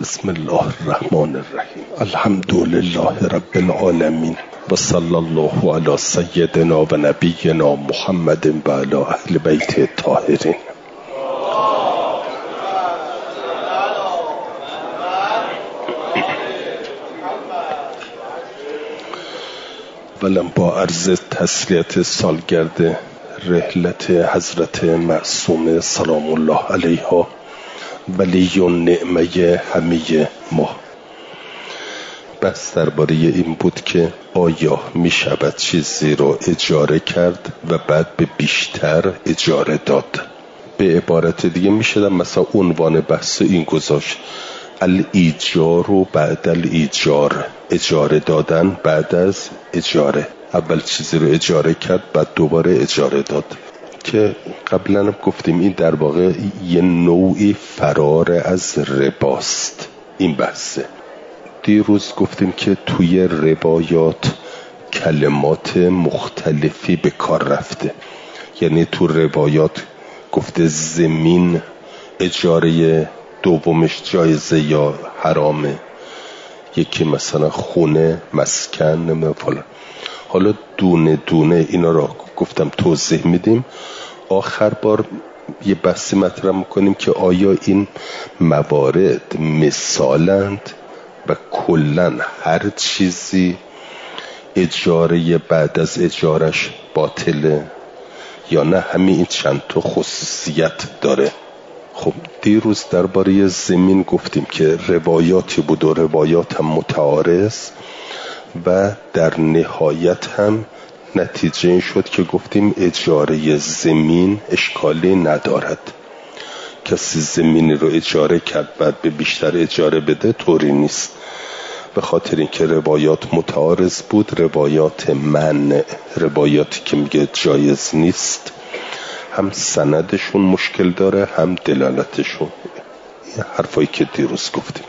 بسم الله الرحمن الرحیم. الحمد لله رب العالمین و صلی الله علی سیدنا و نبینا محمد و علی اهل بیت الطاهرین. ولم با عرض تسلیت سالگرد رحلت حضرت معصومه سلام الله علیها ولی نعمه همه ما، بس درباره این بود که آیا می شود چیزی را اجاره کرد و بعد به بیشتر اجاره داد. به عبارت دیگه می شود مثلا عنوان بحث این گذاشت: الایجار و بعد الایجار، اجاره دادن بعد از اجاره. اول چیزی رو اجاره کرد بعد دوباره اجاره داد، که قبلا هم گفتیم این در واقع یه نوعی فرار از رباست. این بحثه. دیروز گفتیم که توی روایات کلمات مختلفی به کار رفته، یعنی تو روایات گفته زمین اجاره دومش جایزه یا حرامه، یکی مثلا خونه، مسکن، نمیدونم فلان. حالا دونه دونه اینا را گفتم توضیح میدیم. آخر بار یه بحثی مطرح میکنیم که آیا این موارد مثالند و کلن هر چیزی اجاره بعد از اجارش باطله یا نه همین این چند تا خصوصیت داره. خب دیروز درباره زمین گفتیم که روایاتی بود و روایات هم متعارض و در نهایت هم نتیجه این شد که گفتیم اجاره زمین اشکالی ندارد. کسی زمینی رو اجاره کرد بعد به بیشتر اجاره بده طوری نیست، به خاطر اینکه روایات متعارض بود. روایات منع، روایاتی که میگه جایز نیست، هم سندشون مشکل داره هم دلالتشون. این حرفایی که دیروز گفتیم.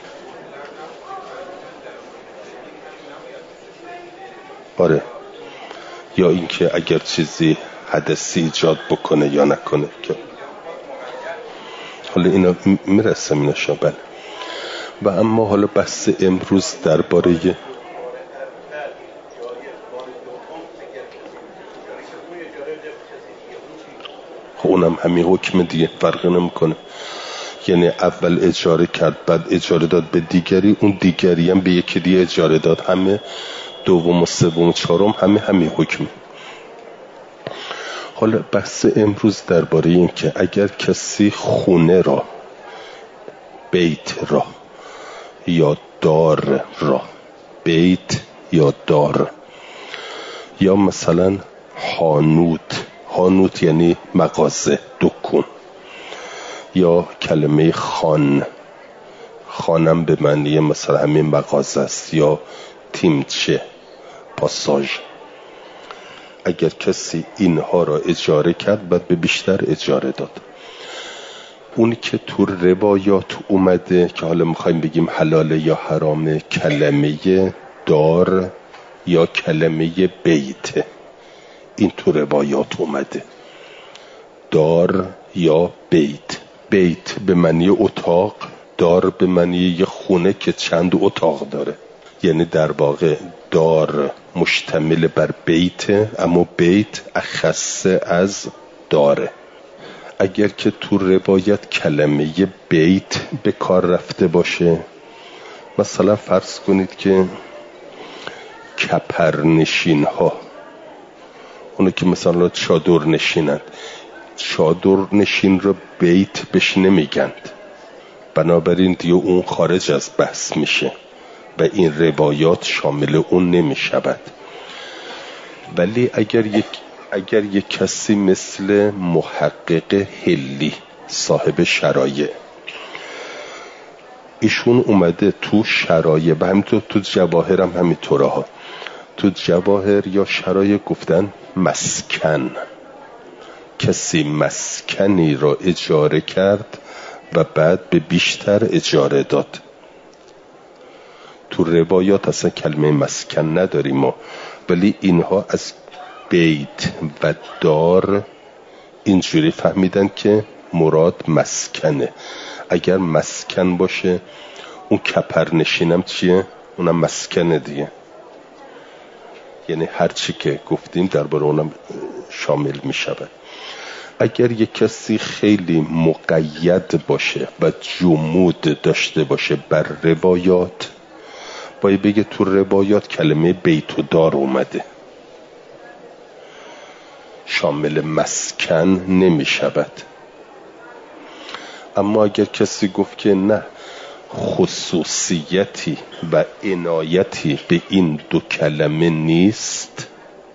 آره، یا اینکه اگر چیزی حدثی ایجاد بکنه یا نکنه، که حالا اینا میرسم اینا شابن. و اما حالا بحث امروز درباره اونم همین حکم دیگه، فرق نمیکنه. یعنی اول اجاره کرد بعد اجاره داد به دیگری، اون دیگری هم به یکی دیگه اجاره داد، همه دوم و سوم و چهارم همین حکم. حالا بحث امروز درباره این که اگر کسی خونه را، بیت را یا دار را، بیت یا دار، یا مثلا حانوت یعنی مغازه، دکون، یا کلمه خانم به معنی مثلا همین مغازه است، یا تیمچه، پاساژ. اگر کسی اینها را اجاره کرد بعد به بیشتر اجاره داد، اونی که تو روایات اومده که حالا میخوایم بگیم حلاله یا حرامه، کلمه دار یا کلمه بیت. این تو روایات اومده، دار یا بیت. بیت به معنی اتاق، دار به معنی یه خونه که چند اتاق داره. یعنی در واقع دار مشتمل بر بیت، اما بیت اخص از داره. اگر که تو روایت کلمه بیت به کار رفته باشه، مثلا فرض کنید که کپرنشین ها، اونو که مثلا چادر نشینند، چادر نشین رو بیت بهش نمیگند، بنابراین دیگه اون خارج از بحث میشه و این روایات شامل اون نمی شود. ولی اگر یک کسی مثل محقق حلی صاحب شرایع، ایشون اومده تو شرایع و همینطور تو جواهر هم همینطوره ها، تو جواهر یا شرایع گفتن مسکن، کسی مسکنی را اجاره کرد و بعد به بیشتر اجاره داد. تو روایات اصلا کلمه مسکن نداریم ما، ولی اینها از بیت و دار اینجوری فهمیدن که مراد مسکنه. اگر مسکن باشه اون کپرنشینم چیه؟ اونم مسکنه دیگه. یعنی هر چی که گفتیم درباره اونم شامل می شود. اگر یک کسی خیلی مقید باشه و جمود داشته باشه بر روایات، باید بگه تو روایات کلمه بیت و دار اومده، شامل مسکن نمی شود. اما اگر کسی گفت که نه، خصوصیتی و عنایتی به این دو کلمه نیست،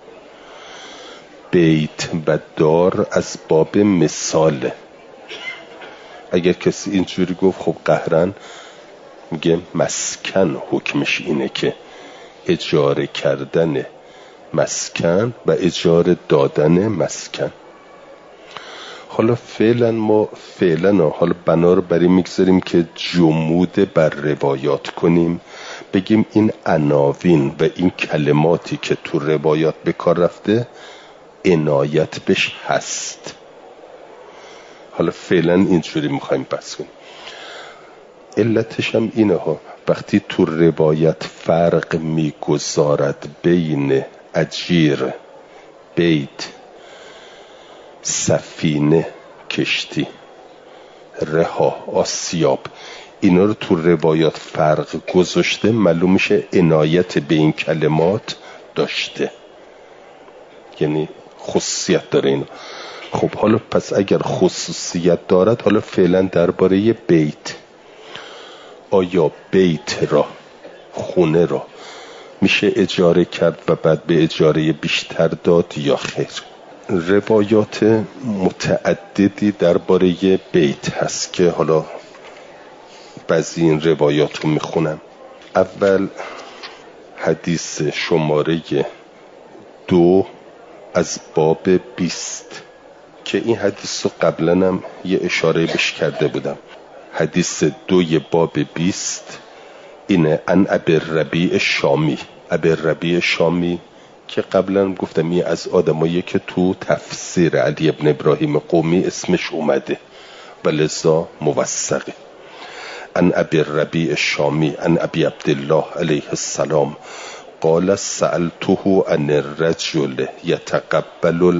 بیت و دار از باب مثاله. اگر کسی اینجوری گفت خب قهرن میگه مسکن حکمش اینه که اجاره کردن مسکن و اجاره دادن مسکن. حالا فعلا حالا بنا رو برای میگذاریم که جمود بر روایات کنیم، بگیم این عناوین و این کلماتی که تو روایات به کار رفته عنایت بهش هست. حالا فعلا اینجوری میخوایم بس کنیم. علتش هم اینه ها، وقتی تو روایت فرق میگذارد بین اجیر، بیت، سفینه، کشتی، رها، آسیاب، اینا رو تو روایات فرق گذاشته، معلوم میشه عنایت به این کلمات داشته، یعنی خصوصیت داره اینا. خب حالا پس اگر خصوصیت دارد، حالا فعلا درباره بیت، آیا بیت را، خونه را میشه اجاره کرد و بعد به اجاره بیشتر داد یا خیر؟ روایات متعددی درباره بیت هست که حالا بعضی این روایات رو میخونم. اول حدیث شماره 2 از باب 20 که این حدیث رو قبلا هم یه اشاره بهش کرده بودم. حدیث 2 باب 20 اینه: ان ابی ربیع شامی. ابی ربیع شامی که قبلا گفتم این از آدمایی که تو تفسیر علی ابن ابراهیم قمی اسمش اومده و لذا موثقه. ان ابی ربیع شامی ان ابی عبدالله علیه السلام قال سألته عن الرجل يتقبل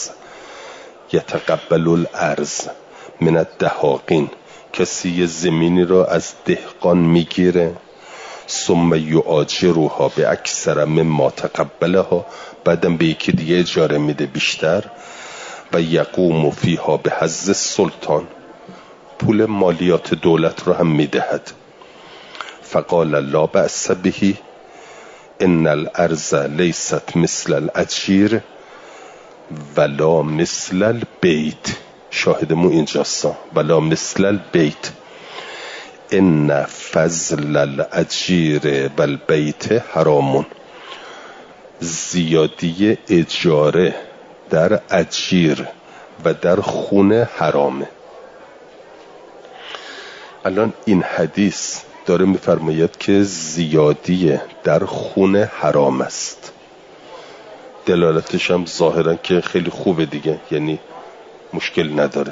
الارض من الدهاقین. کسی زمینی را از دهقان میگیره، ثم یؤاجرها باکثر مما تقبلها، بعدم به یکی دیگه اجاره میده بیشتر، و یقوم فیها بحظ السلطان، پول مالیات دولت رو هم میدهد. فقال لا بأس به ان الارض لیست مثل الاجیر ولا مثل البیت. شاهدمون اینجاست، ولا مثل البیت ان فضل الاجیر و البیت حرامون. زیادی اجاره در اجیر و در خونه حرامه. الان این حدیث داره میفرماید که زیادی در خونه حرام است. دلالتش هم ظاهرا که خیلی خوبه دیگه، یعنی مشکل نداره.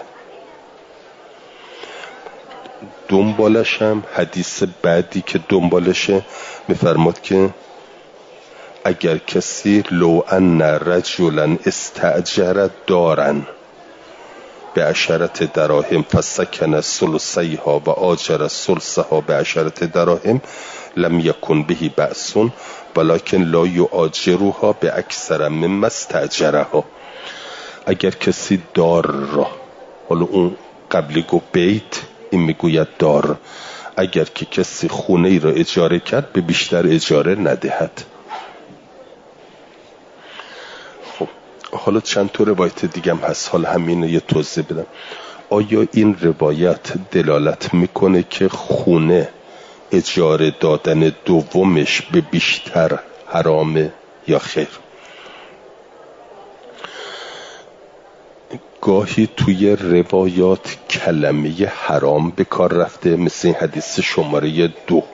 دنبالش هم حدیث بعدی که دنبالشه میفرماد که اگر کسی لو ان رجلا استأجر دارن ب10 دراهم فسکن ثلثیها و آجر ثلثها ب10 دراهم لم یکن به بأس ولکن لا یؤاجرها باکثر مما استأجرها. اگر کسی دار را، حالا اون قبلی گفت بیت، این میگوید دار، اگر که کسی خونه ای را اجاره کرد به بیشتر اجاره ندهد. خب حالا چند تا روایت دیگه هم هست، حالا همین رو یه توضیح بدم. آیا این روایت دلالت میکنه که خونه اجاره دادن دومش به بیشتر حرامه یا خیر؟ گاهی توی روایات کلمه حرام به کار رفته، مثل این حدیث شماره 2.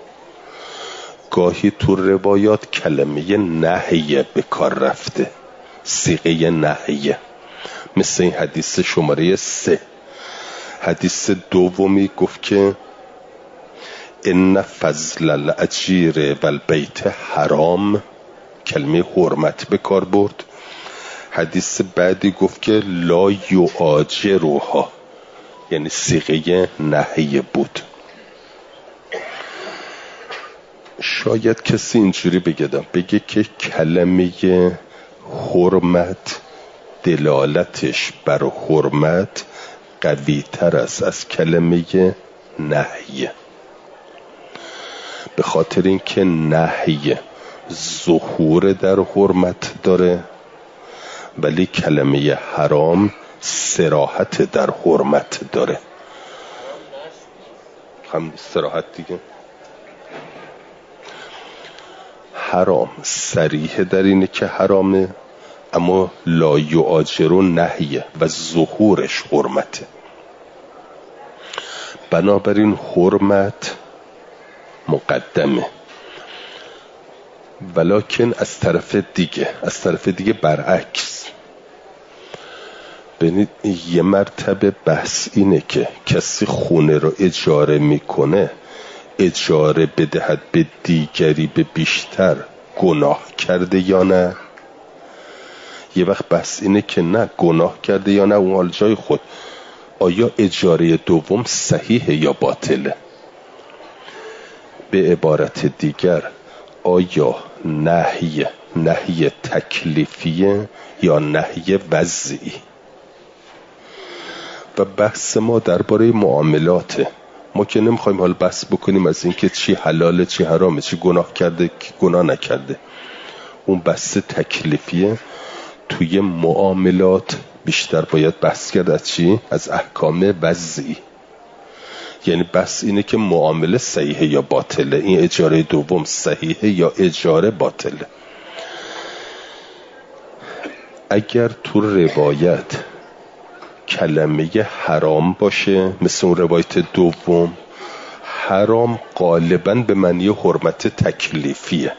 گاهی تو روایات کلمه نهیه به کار رفته، صیغه نهیه، مثل این حدیث شماره 3. حدیث دومی گفت که ان فضل الاجیر و البیت حرام، کلمه حرمت به کار برد. حدیث بعدی گفت که لا یعاجروها، یعنی صیغه نهی بود. شاید کسی اینجوری بگه که کلمه حرمت دلالتش بر حرمت قوی تر است از کلمه نهی، به خاطر اینکه نهی ظهور در حرمت داره ولی کلمه حرام صراحت در حرمت داره. هم صراحت دیگه. حرام صریح در اینه که حرامه، اما لا یعاجرو نهیه و ظهورش حرمته. بنابراین حرمت مقدمه، ولکن از طرف دیگه برعکس. ببینید یه مرتبه بحث اینه که کسی خونه رو اجاره میکنه، اجاره بدهد به دیگری به بیشتر، گناه کرده یا نه؟ یه وقت بحث اینه که نه، گناه کرده یا نه، اون حال جای خود. آیا اجاره دوم صحیحه یا باطله؟ به عبارت دیگر آیا نهی تکلیفیه یا نهی وضعی؟ و بحث ما درباره معاملاته. ما که نمیخوایم حال بحث بکنیم از اینکه چی حلاله چی حرامه، چی گناه کرده کی گناه نکرده. اون بحث تکلیفیه. توی معاملات بیشتر باید بحث کرد از چی؟ از احکام وضعی. یعنی بحث اینه که معامله صحیحه یا باطله، این اجاره دوم صحیحه یا اجاره باطله. اگر تو روایت کلمه حرام باشه، مثل اون روایت دوم، حرام غالباً به معنی حرمت تکلیفیه.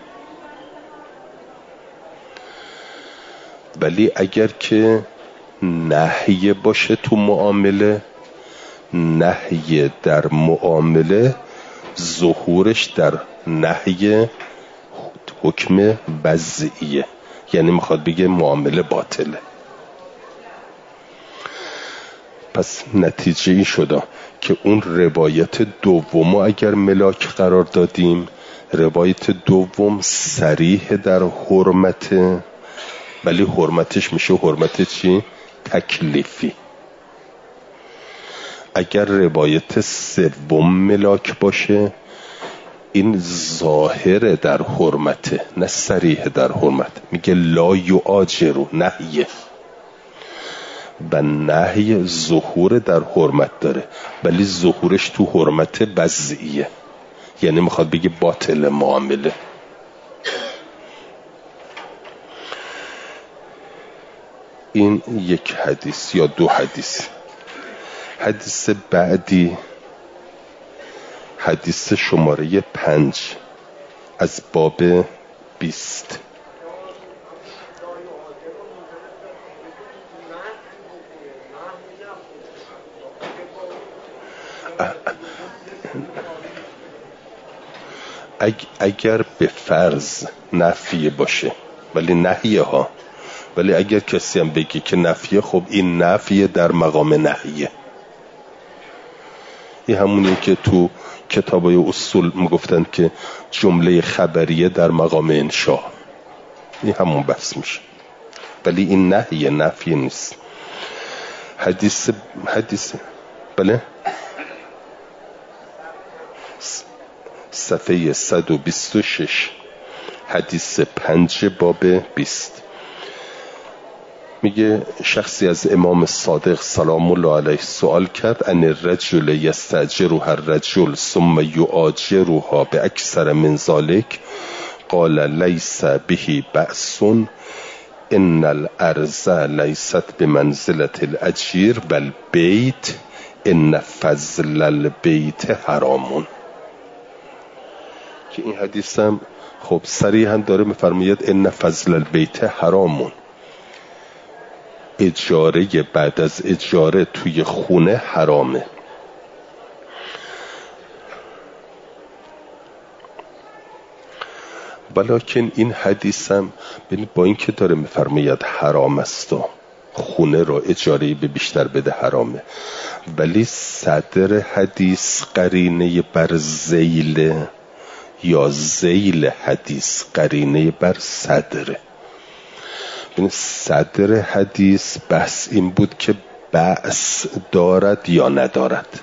ولی اگر که نهی باشه تو معامله، نهی در معامله ظهورش در نهی حکم وضعیه، یعنی میخواد بگه معامله باطله. پس نتیجه این شده که اون روایت دوم اگر ملاک قرار دادیم، روایت دوم صریح در حرمته، ولی حرمتش میشه حرمت چی؟ تکلیفی. اگر روایت سوم ملاک باشه، این ظاهر در حرمته نه صریح در حرمت. میگه لا یعاجرو، نهیه، و نهی ظهور در حرمت داره ولی ظهورش تو حرمت وضعیه، یعنی میخواد بگه باطل معامله. این یک حدیث یا دو حدیث. حدیث بعدی حدیث شماره 5 از باب 20. اگر به فرض نفی باشه ولی نهیه ها، ولی اگر کسی هم بگی که نفیه، خب این نفیه در مقام نهیه. این همونیه که تو کتابای اصول میگفتن که جمله خبریه در مقام انشاء، این همون بحث میشه، ولی این نهیه، نفیه نیست. حدیث بله، صفحه 126 حدیث 5 باب 20. میگه شخصی از امام صادق سلام الله علیه سوال کرد ان الرجل یستاجرها الرجل ثم یؤاجرها باکثر من ذلك قال لیس به بأس ان الارض لیست بمنزلة الاجیر والبیت ان فضل البیت حرام. که این حدیث هم خب صریحا داره میفرماید ان فضل البیت حرام، اجاره بعد از اجاره توی خونه حرامه. ولیکن این حدیث هم با این که داره میفرماید حرام است و خونه رو اجاره به بیشتر بده حرامه، ولی صدر حدیث قرینه بر ذیل یا ذیل حدیث قرینه بر صدره. صدر حدیث بحث این بود که بأس دارد یا ندارد.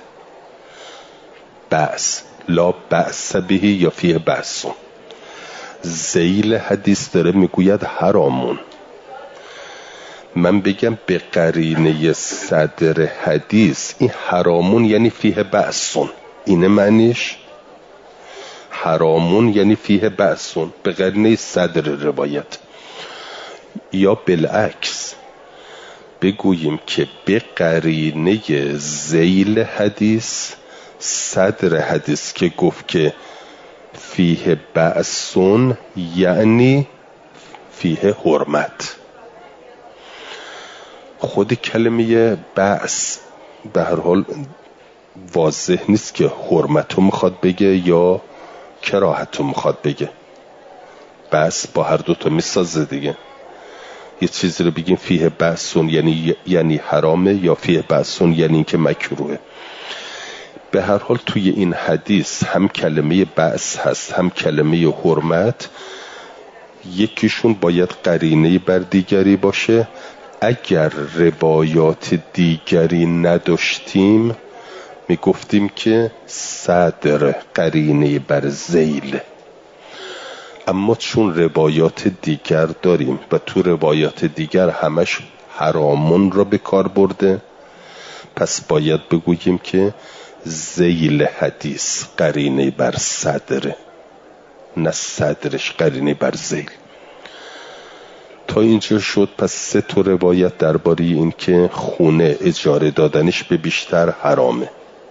بأس لا بأس به یا فیه بأسون. ذیل حدیث داره میگوید حرامون. من بگم به قرینه صدر حدیث این حرامون یعنی فیه بأسون، اینه معنیش. حرامون یعنی فیه بأسون به قرینه صدر روایت. یا بالعکس بگوییم که به قرینه ذیل حدیث صدر حدیث که گفت که فیه بأسون یعنی فیه حرمت. خود کلمه بأس به هر حال واضح نیست که حرمتو میخواد بگه یا کراهتو میخواد بگه. بأس با هر دوتا میسازه دیگه. یه چیزی رو بگیم فیه بأسون یعنی حرامه، یا فیه بأسون یعنی این که مکروهه. به هر حال توی این حدیث هم کلمه بأس هست هم کلمه حرمت. یکیشون باید قرینه بر دیگری باشه. اگر روایات دیگری نداشتیم میگفتیم که صدر قرینه بر ذیل. اما چون روایات دیگر داریم و تو روایات دیگر همش حرامون را به کار برده، پس باید بگوییم که ذیل حدیث قرینه بر صدره، نه صدرش قرینه بر ذیل. تا اینجا شد. پس 3 تا روایت درباره این که خونه اجاره دادنش به بیشتر حرامه.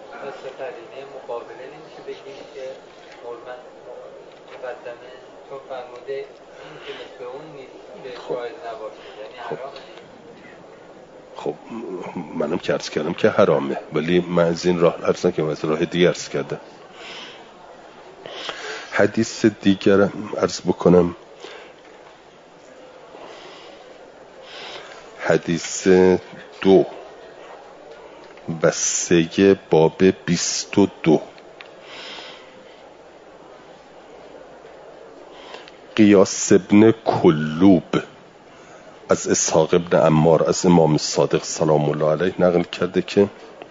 خب منم که عرض کردم که حرامه، ولی من از این راه عرض نکردم، از راه دیگه عرض کردم. حدیث دیگر عرض بکنم. حدیث 2 و 3 باب 22. قیاس ابن کلوب از اسحاق ابن عمار از امام صادق سلام الله علیه نقل کرده که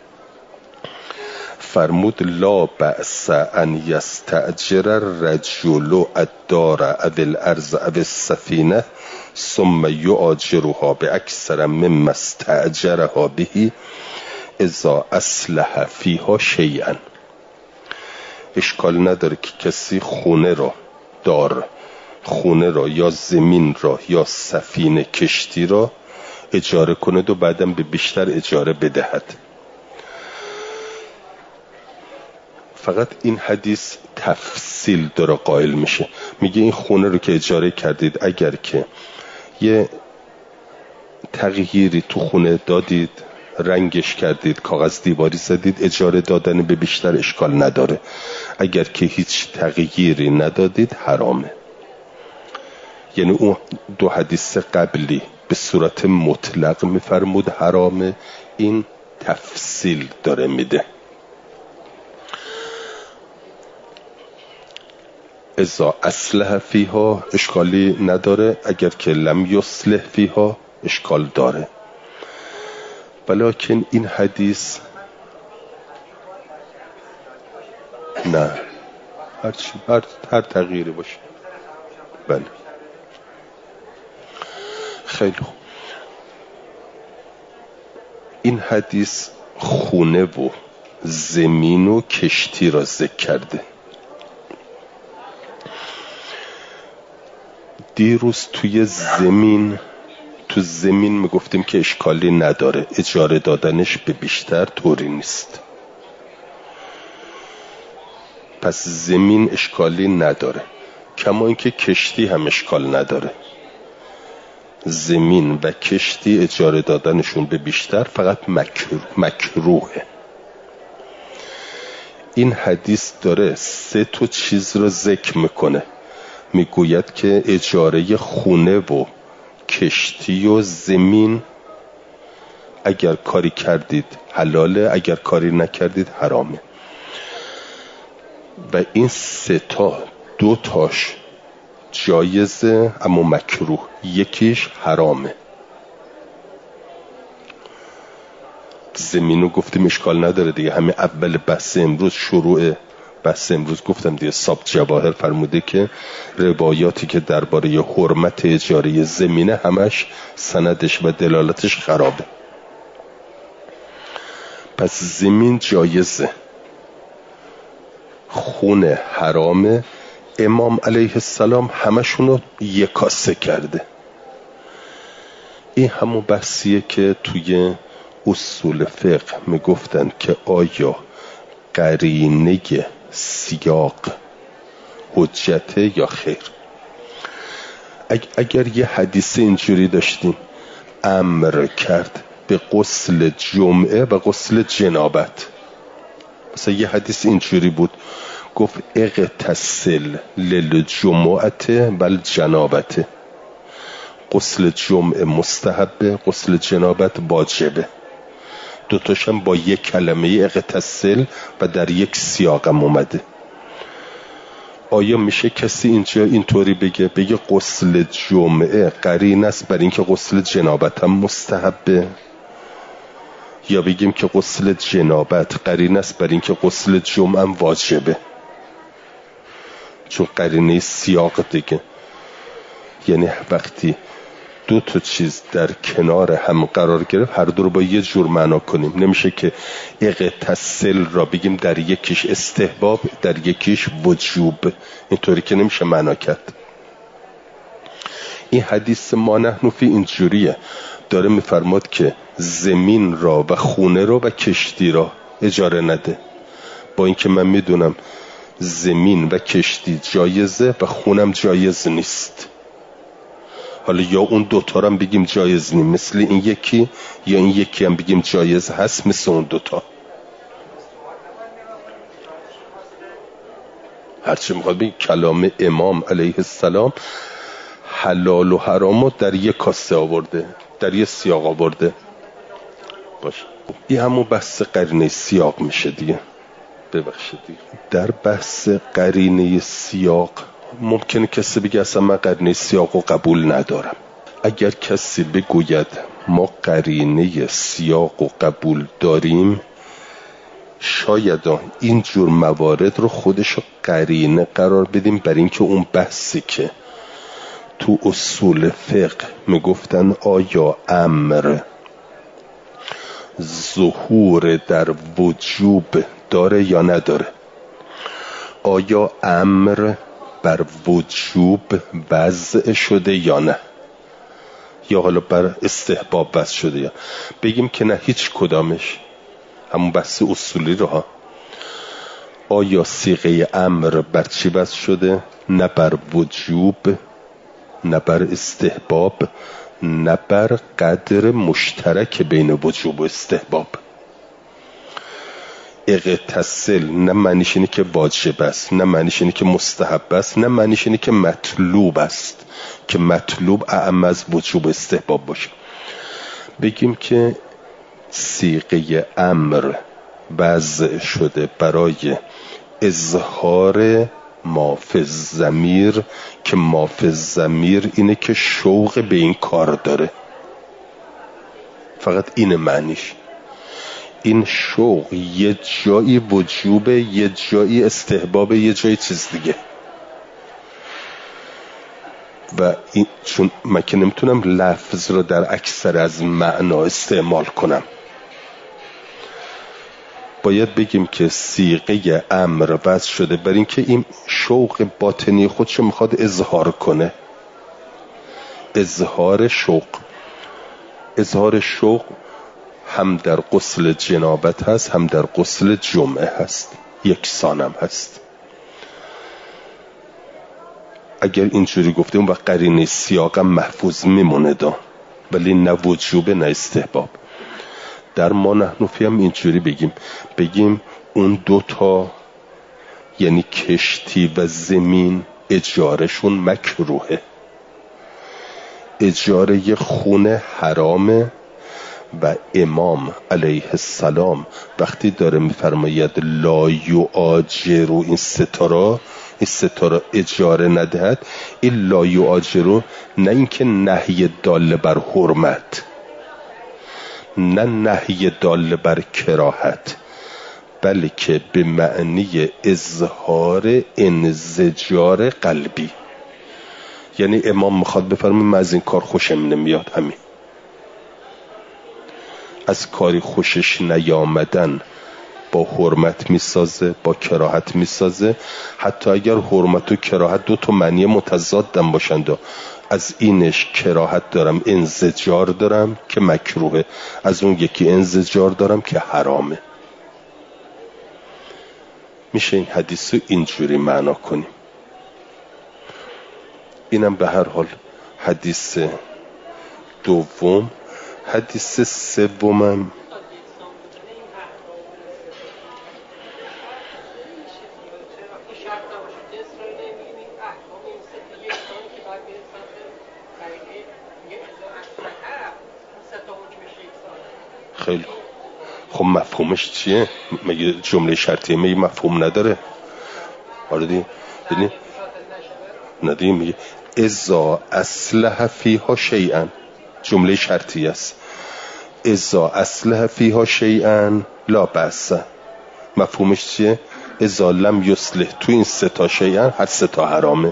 فرمود لا بأس ان یستأجر الرجل الدار او الارض او السفینه ثم یؤاجرها باکثر مما استأجرها به اذا اصلح فیها شیئا. اشکال نداره که کسی خونه را یا زمین را یا سفینه کشتی را اجاره کند و بعدم به بیشتر اجاره بدهد. فقط این حدیث تفصیل داره قائل میشه. میگه این خونه رو که اجاره کردید اگر که یه تغییری تو خونه دادید، رنگش کردید، کاغذ دیواری زدید، اجاره دادن به بیشتر اشکال نداره. اگر که هیچ تغییری ندادید حرامه. یعنی اون 2 حدیث قبلی به صورت مطلق میفرمود حرامه، این تفصیل داره میده. اذا اصلح فیها اشکالی نداره، اگر که لم یصلح فیها اشکال داره. ولیکن این حدیث نه، هر تغییری باشه. بله خیلی خوب. این حدیث خونه و زمین و کشتی را ذکر کرده. دیروز تو زمین میگفتیم که اشکالی نداره، اجاره دادنش به بیشتر طوری نیست. پس زمین اشکالی نداره، کما اینکه کشتی هم اشکال نداره. زمین و کشتی اجاره دادنشون به بیشتر فقط مکروهه. این حدیث داره 3 تا چیز رو ذکر میکنه. میگوید که اجاره خونه و کشتی و زمین اگر کاری کردید حلاله، اگر کاری نکردید حرامه. و این سه تا، دو تاش جایزه اما مکروه، یکیش حرامه. زمینو گفتیم اشکال نداره دیگه، همین اول بحث امروز، شروع بحث امروز گفتم دیگه، صاحب جواهر فرموده که روایاتی که درباره حرمت اجاره زمینه همش سندش و دلالتش خرابه. پس زمین جایزه، خونه حرامه. امام علیه السلام همشونو یکاسه کرده. این همون بحثیه که توی اصول فقه میگفتن که آیا قرینه سیاق حجته یا خیر. اگر یه حدیث اینجوری داشتیم امر کرد به غسل جمعه و غسل جنابت، مثلا یه حدیث اینجوری بود گفت اغتسل للجمعت و الجنابت، غسل جمعه مستحبه، غسل جنابت واجبه. دوتاشم با یک کلمه اغتسل و در یک سیاقم اومده. آیا میشه کسی اینجا اینطوری بگه غسل جمعه قرین است بر اینکه غسل جنابت هم مستحبه، یا بگیم که غسل جنابت قرین است بر اینکه غسل جمعه هم واجبه؟ چون قرینه سیاق دیگه. یعنی وقتی دو تا چیز در کنار هم قرار گرفت هر دو رو با یه جور معنا کنیم. نمیشه که اغتسل را بگیم در یکیش استحباب در یکیش وجوب، اینطوری که نمیشه معنا کرد. این حدیث ما نحن فی اینجوریه، داره میفرماد که زمین را و خونه را و کشتی را اجاره نده، با اینکه من میدونم زمین و کشتی جایزه و خونم جایز نیست. حالا یا اون دوتا هم بگیم جایز نیست مثل این یکی، یا این یکی هم بگیم جایز هست مثل اون دوتا. هرچی میخواد بگیم کلام امام علیه السلام حلال و حرامو در یک کاسه آورده، در یک سیاق آورده. باشه، این همون بحث قرینه سیاق میشه دیگه. ببخشید دیگه. در بحث قرینه سیاق ممکنه کسی بگه اصلا من قرینه سیاق رو قبول ندارم. اگر کسی بگوید ما قرینه سیاق رو قبول داریم، شاید این جور موارد رو خودش قرینه قرار بدیم بر اینکه اون بحثی که تو اصول فقه میگفتن آیا امر ظهور در وجوب داره یا نداره، آیا امر بر وجوب وضع شده یا نه، یا حالا بر استحباب وضع شده، یا بگیم که نه هیچ کدامش، همون بحث اصولی رو ها. آیا صیغه امر بر چی وضع شده؟ نه بر وجوب، نه بر استحباب، نه بر قدر مشترک بین وجوب و استحباب. اغتسل نه معنیش اینه که واجب است، نه معنیش اینه که مستحب است، نه معنیش اینه که مطلوب است، که مطلوب اعم از وجوب و استحباب باشه. بگیم که صیغه امر وضع شده برای اظهار ما فی الضمیر، که ما فی الضمیر اینه که شوق به این کار داره، فقط اینه معنیش. این شوق یه جایی وجوبه، یه جایی استحبابه، یه جایی چیز دیگه. و این چون من که نمیتونم لفظ رو در اکثر از معنا استعمال کنم، باید بگیم که صیغه امر وضع شده بر این که این شوق باطنی خودشو میخواد اظهار کنه. اظهار شوق هم در غسل جنابت هست، هم در غسل جمعه هست، یکسانم هست. اگر اینجوری گفتیم و قرینه سیاقم محفوظ میمونه دا، ولی نه وجوب نه استحباب. در ما نحنفی هم اینجوری بگیم اون دوتا، یعنی کشتی و زمین اجارهشون مکروهه. اجاره خونه حرامه و امام علیه السلام وقتی داره میفرماید لا یؤاجروا این ستاره اجاره ندهد، این لا یؤاجروا نه اینکه نهی دال بر حرمت، نه نهی دال بر کراهت، بلکه به معنی اظهار انزجار قلبی. یعنی امام میخواد بفرمه من از این کار خوشم نمیاد، همین از کاری خوشش نیامدن با حرمت میسازه، با کراهت میسازه. حتی اگر حرمت و کراهت دو تا معنی متضادن باشند، از اینش کراهت دارم انزجار دارم که مکروهه، از اون یکی انزجار دارم که حرامه. میشه این حدیث رو اینجوری معنا کنیم. اینم به هر حال حدیث دوم. حدیث سومم خیلی خب مفهومش چیه؟ مگه جمله شرطیه مگه مفهوم نداره؟ آره دیگه ندیگه میگه اذا اصلح فیها شیئا، جمله شرطی است. اذا اصلح فیها شیئا لا بأس. مفهومش چیه؟ اذا لم یصلح تو این سه تا شیئا، هر سه تا حرامه.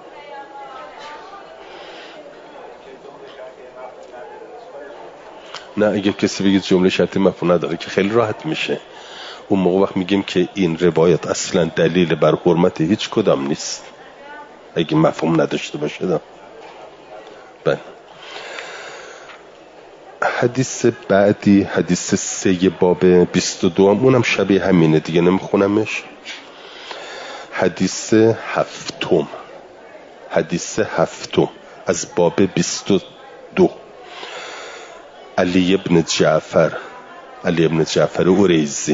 نه اگه کسی بگه جمله شرطی مفهوم نداره که خیلی راحت میشه. اون موقع وقت میگیم که این روایت اصلا دلیل بر حرمت هیچ کدام نیست اگه مفهوم نداشته باشه. بله. حدیث بعدی حدیث 3 باب 22 اونم شبیه همینه دیگه، نمیخونمش. حدیث هفتم از باب 22. علی ابن جعفر اوریزی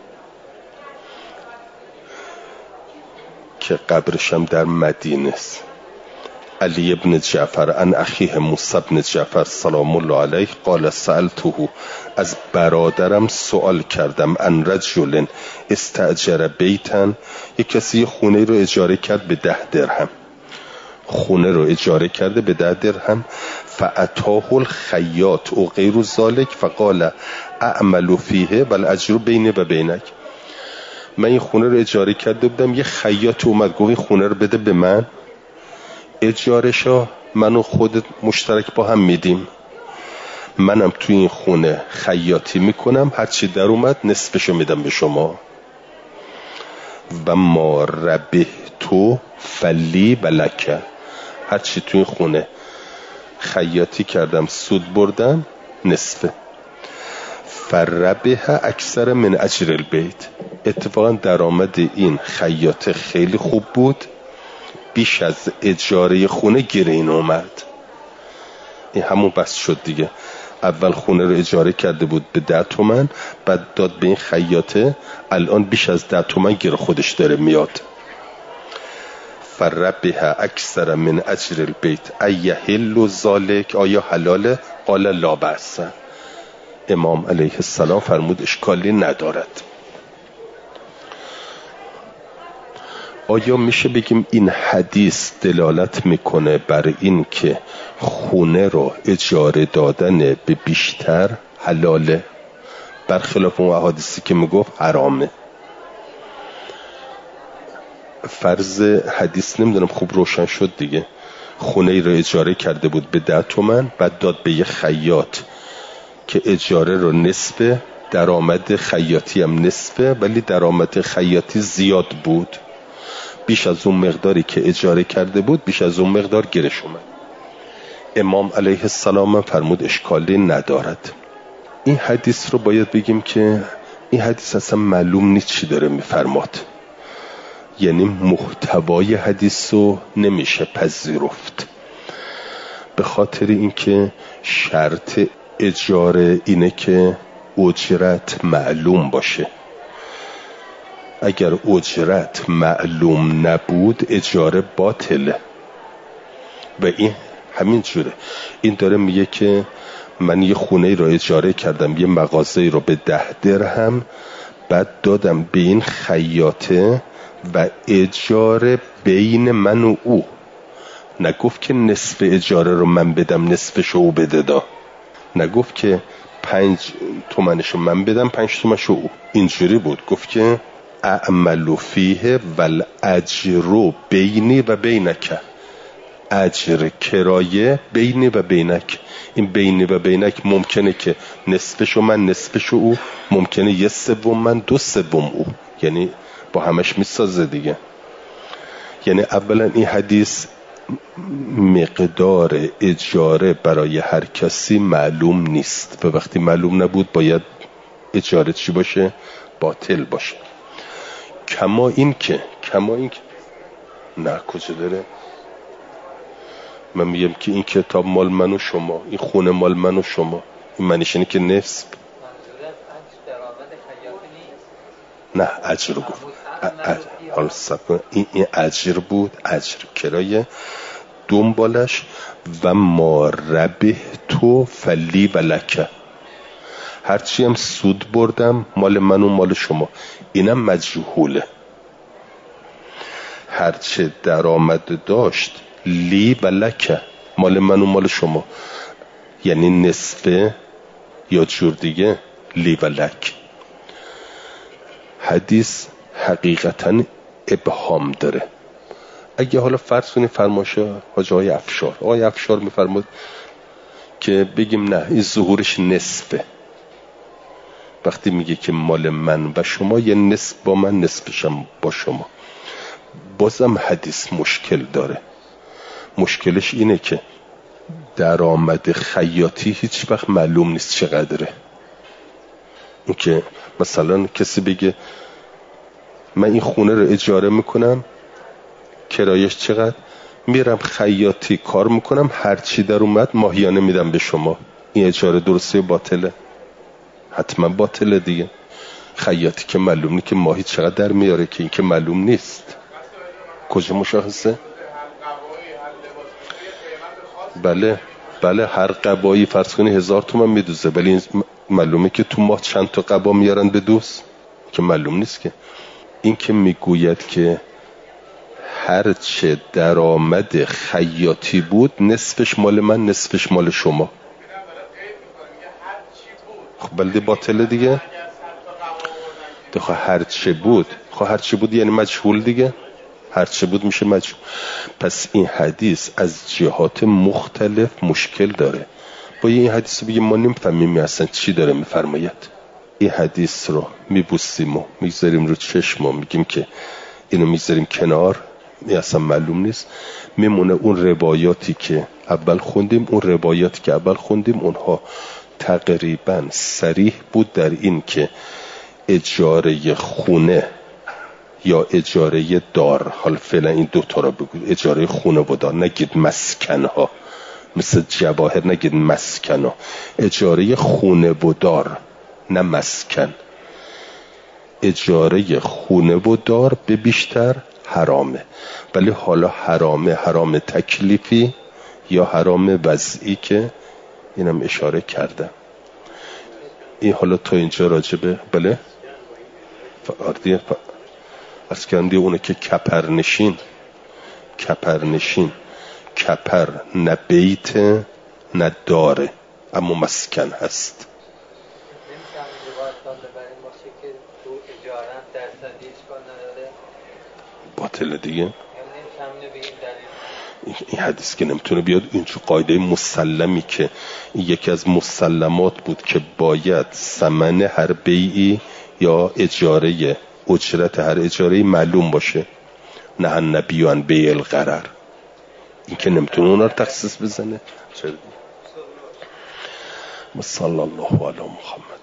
که قبرشم در مدینه است. علی ابن جعفر عن اخیه موسی ابن جعفر سلام الله علیه قال سألته، از برادرم سوال کردم، ان رجل استاجر بیتن، یک کسی خونه رو اجاره کرد به 10 درهم، خونه رو اجاره کرده به 10 درهم. فاتاه الخیاط او غیر ذلک فقال اعمل فیه بل اجر بینی و بینک. من این خونه رو اجاره کرده بودم، یه خیاط اومد گفت این خونه رو بده به من، اجارشا من و خودت مشترک با هم میدیم، منم توی این خونه خیاطی میکنم، هرچی در اومد نصفشو میدم به شما. و ما ربحتو فلی بلکه، هرچی توی این خونه خیاطی کردم سود بردم نصفه. فربح اکثر من اجر البیت، اتفاقا درآمد این خیاط خیلی خوب بود، بیش از اجاره خونه گرین اومد. این همون بس شد دیگه. اول خونه رو اجاره کرده بود به 10 تومن، بعد داد به این خیاطه، الان بیش از 10 تومن گیر خودش داره میاد. فربح اکثر من اجر البیت ایحل ذلک، آیا حلاله؟ قال لا بأس. امام علیه السلام فرمود اشکالی ندارد. آیا میشه بگیم این حدیث دلالت میکنه بر این که خونه رو اجاره دادن به بیشتر حلاله، برخلاف اون احادیثی که میگفت حرامه؟ فرض حدیث نمیدونم خوب روشن شد دیگه. خونه ای رو اجاره کرده بود به 10 تومن، بعد داد به یه خیاط که اجاره رو نصف، درآمد خیاطی هم نصفه، ولی درآمد خیاطی زیاد بود، بیش از اون مقداری که اجاره کرده بود، بیش از اون مقدار گیرش اومد. امام علیه السلام فرمود اشکالی ندارد. این حدیث رو باید بگیم که این حدیث اصلا معلوم نیست چی داره میفرماد، یعنی محتوای حدیث رو نمیشه پذیرفت، به خاطر اینکه شرط اجاره اینه که اجرت معلوم باشه. اگر اجرت معلوم نبود اجاره باطله. و این همین جوره. این داره میگه که من یه خونه رو اجاره کردم، یه مغازه رو به 10 درهم، بعد دادم به این خیاطه و اجاره بین من و او. نگفت که نصف اجاره رو من بدم نصفشو او بده دا. نگفت که 5 تومنشو من بدم 5 تومنشو او. اینجوری بود. گفت که اعمل فیه والاجر بینی و بینک. اجر کرایه بینی و بینک. این بینی و بینک ممکنه که نصفشو من نصفشو او، ممکنه 1/3 من 2/3 او، یعنی با همش میسازه دیگه. یعنی اولا این حدیث مقدار اجاره برای هر کسی معلوم نیست و وقتی معلوم نبود باید اجاره چی باشه؟ باطل باشه. کما این که نه کجا داره؟ من میگم که این کتاب مال من و شما، این خونه مال من و شما، این معنیش اینه که نصف. نه اجر رو گفت. حالا سب این اجر بود، اجر کرایه، دنبالش و ما ربح تو فلی و لکه، هرچی هم سود بردم مال من و مال شما. اینم مجهوله. هرچه درآمد داشت لی و لکه، مال من و مال شما، یعنی نصفه یا جور دیگه لی و لک. حدیث حقیقتا ابهام داره. اگه حالا فرض کنید فرمایش حاج آقای افشار میفرماد که بگیم نه این ظهورش نصفه، وقتی میگه که مال من و شما یه نصف با من نصفشم با شما، بازم حدیث مشکل داره. مشکلش اینه که درآمد خیاطی هیچ وقت معلوم نیست چقدره. این که مثلا کسی بگه من این خونه رو اجاره میکنم، کرایش چقدر، میرم خیاطی کار میکنم، هرچی در اومد ماهیانه میدم به شما، این اجاره درسته یا باطله؟ حتما باطله دیگه. خیاطی که معلوم نیست که ماهی چقدر در میاره، که این که معلوم نیست. کجا مشخصه؟ بله هر قبایی فرض کنی 1000 تومان میدوزه، ولی این معلومه که تو ماه چند تا قبا میارن به دوز که معلوم نیست. که این که میگوید که هرچه درآمد خیاطی بود نصفش مال من نصفش مال شما، خب بلده باطله دیگه. خب هرچه بود یعنی مجهول دیگه، هرچه بود میشه مجهول. پس این حدیث از جهات مختلف مشکل داره. با این حدیث رو بگیم ما نمیفهمیم اصلا چی داره میفرماید. این حدیث رو میبوسیم و میذاریم رو چشم و میگیم که اینو میذاریم کنار، این اصلا معلوم نیست. میمونه اون روایاتی که اول خوندیم، اونها تقریبا صریح بود در این که اجاره خونه یا اجاره دار، حالا فعلا این دوتا رو بگو، اجاره خونه و دار، نگید مسکنها، مثل جواهر نگید مسکنها، اجاره خونه و دار نه مسکن. اجاره خونه و دار به بیشتر حرامه، ولی حالا حرام تکلیفی یا حرام وضعی که اینم اشاره کردم. این حالا تا اینجا راجبه بله از کنده اونه که کپر نه بیت نه داره اما مسکن هست. باطل دیگه. این حدیث که نمیتونه بیاد اینجور قاعده مسلمی که یکی از مسلمات بود که باید ثمن هر بیعی یا اجرت هر اجاره معلوم باشه، نه النبی عن بیع الغرر، این که نمیتونه اونا رو تخصیص بزنه. صلی الله علی محمد.